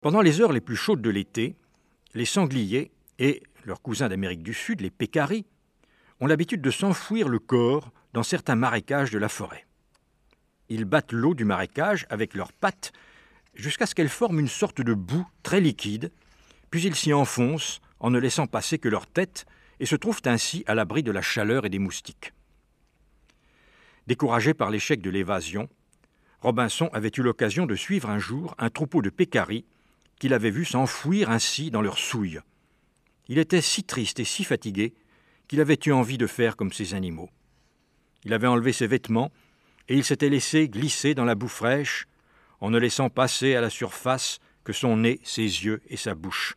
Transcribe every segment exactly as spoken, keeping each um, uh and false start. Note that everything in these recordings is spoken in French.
Pendant les heures les plus chaudes de l'été, les sangliers et leurs cousins d'Amérique du Sud, les pécaris, ont l'habitude de s'enfouir le corps dans certains marécages de la forêt. Ils battent l'eau du marécage avec leurs pattes jusqu'à ce qu'elle forme une sorte de boue très liquide, puis ils s'y enfoncent en ne laissant passer que leur tête et se trouvent ainsi à l'abri de la chaleur et des moustiques. Découragé par l'échec de l'évasion, Robinson avait eu l'occasion de suivre un jour un troupeau de pécaris qu'il avait vu s'enfouir ainsi dans leur souille. Il était si triste et si fatigué qu'il avait eu envie de faire comme ces animaux. Il avait enlevé ses vêtements et il s'était laissé glisser dans la boue fraîche en ne laissant passer à la surface que son nez, ses yeux et sa bouche.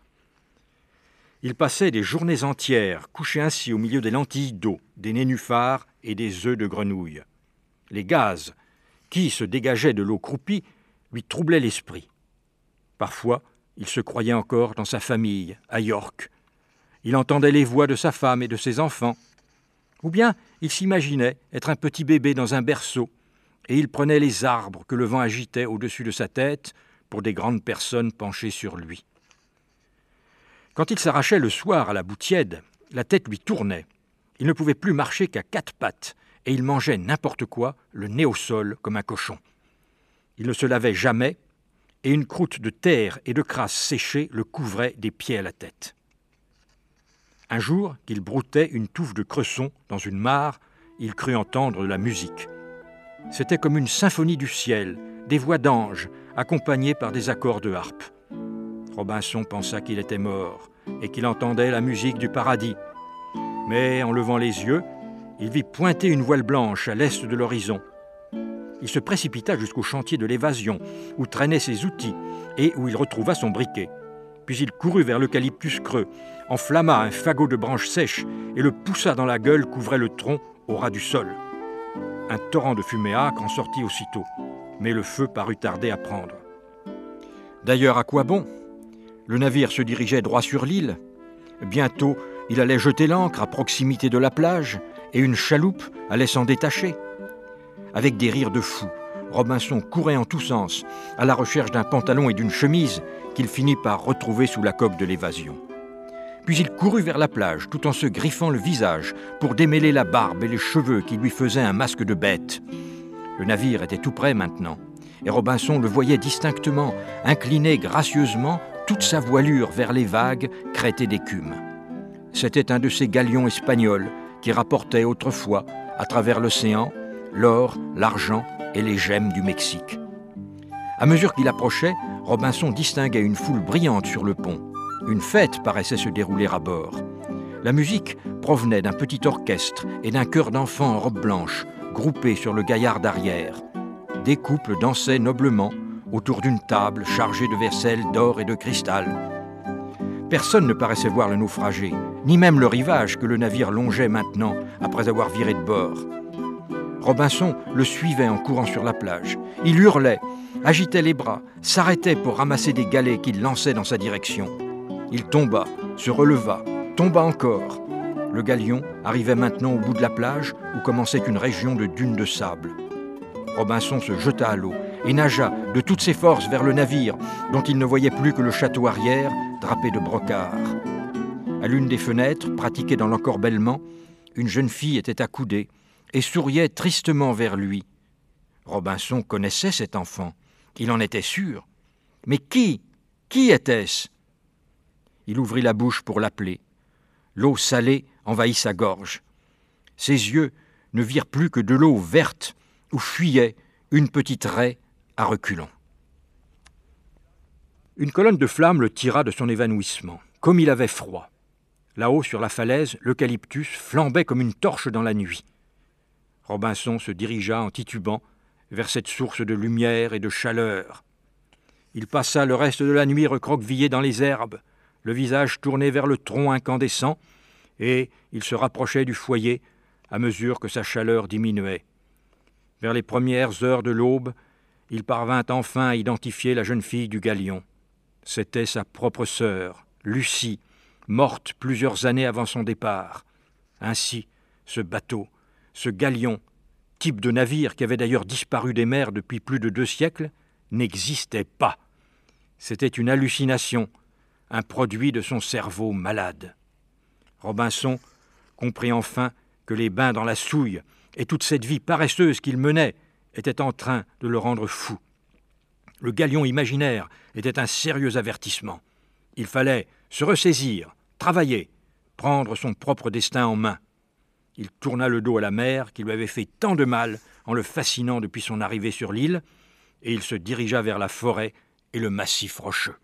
Il passait des journées entières couché ainsi au milieu des lentilles d'eau, des nénuphars et des œufs de grenouille. Les gaz qui se dégageaient de l'eau croupie lui troublaient l'esprit. Parfois, il se croyait encore dans sa famille, à York. Il entendait les voix de sa femme et de ses enfants. Ou bien il s'imaginait être un petit bébé dans un berceau, et il prenait les arbres que le vent agitait au-dessus de sa tête pour des grandes personnes penchées sur lui. Quand il s'arrachait le soir à la boue tiède, la tête lui tournait. Il ne pouvait plus marcher qu'à quatre pattes, et il mangeait n'importe quoi, le nez au sol comme un cochon. Il ne se lavait jamais, et une croûte de terre et de crasse séchée le couvrait des pieds à la tête. Un jour, qu'il broutait une touffe de cresson dans une mare, il crut entendre de la musique. C'était comme une symphonie du ciel, des voix d'anges, accompagnées par des accords de harpe. Robinson pensa qu'il était mort et qu'il entendait la musique du paradis. Mais en levant les yeux, il vit pointer une voile blanche à l'est de l'horizon. Il se précipita jusqu'au chantier de l'évasion, où traînaient ses outils et où il retrouva son briquet. Puis il courut vers l'eucalyptus creux, enflamma un fagot de branches sèches et le poussa dans la gueule qu'ouvrait le tronc au ras du sol. Un torrent de fumée âcre en sortit aussitôt, mais le feu parut tarder à prendre. D'ailleurs, à quoi bon ? Le navire se dirigeait droit sur l'île. Bientôt, il allait jeter l'ancre à proximité de la plage et une chaloupe allait s'en détacher. Avec des rires de fou, Robinson courait en tous sens à la recherche d'un pantalon et d'une chemise qu'il finit par retrouver sous la coque de l'évasion. Puis il courut vers la plage tout en se griffant le visage pour démêler la barbe et les cheveux qui lui faisaient un masque de bête. Le navire était tout près maintenant et Robinson le voyait distinctement incliner gracieusement toute sa voilure vers les vagues crêtées d'écume. C'était un de ces galions espagnols qui rapportaient autrefois, à travers l'océan, l'or, l'argent et les gemmes du Mexique. À mesure qu'il approchait, Robinson distinguait une foule brillante sur le pont. Une fête paraissait se dérouler à bord. La musique provenait d'un petit orchestre et d'un chœur d'enfants en robe blanche, groupés sur le gaillard d'arrière. Des couples dansaient noblement autour d'une table chargée de vaisselle d'or et de cristal. Personne ne paraissait voir le naufragé, ni même le rivage que le navire longeait maintenant après avoir viré de bord. Robinson le suivait en courant sur la plage. Il hurlait, agitait les bras, s'arrêtait pour ramasser des galets qu'il lançait dans sa direction. Il tomba, se releva, tomba encore. Le galion arrivait maintenant au bout de la plage où commençait une région de dunes de sable. Robinson se jeta à l'eau et nagea de toutes ses forces vers le navire dont il ne voyait plus que le château arrière drapé de brocart. À l'une des fenêtres, pratiquée dans l'encorbellement, une jeune fille était accoudée et souriait tristement vers lui. Robinson connaissait cet enfant, il en était sûr. Mais qui ? Qui était-ce ? Il ouvrit la bouche pour l'appeler. L'eau salée envahit sa gorge. Ses yeux ne virent plus que de l'eau verte où fuyait une petite raie à reculons. Une colonne de flammes le tira de son évanouissement, comme il avait froid. Là-haut, sur la falaise, l'eucalyptus flambait comme une torche dans la nuit. Robinson se dirigea en titubant vers cette source de lumière et de chaleur. Il passa le reste de la nuit recroquevillé dans les herbes, le visage tourné vers le tronc incandescent, et il se rapprochait du foyer à mesure que sa chaleur diminuait. Vers les premières heures de l'aube, il parvint enfin à identifier la jeune fille du galion. C'était sa propre sœur, Lucie, morte plusieurs années avant son départ. Ainsi, ce bateau, ce galion, type de navire qui avait d'ailleurs disparu des mers depuis plus de deux siècles, n'existait pas. C'était une hallucination, un produit de son cerveau malade. Robinson comprit enfin que les bains dans la souille et toute cette vie paresseuse qu'il menait étaient en train de le rendre fou. Le galion imaginaire était un sérieux avertissement. Il fallait se ressaisir, travailler, prendre son propre destin en main. Il tourna le dos à la mer qui lui avait fait tant de mal en le fascinant depuis son arrivée sur l'île, et il se dirigea vers la forêt et le massif rocheux.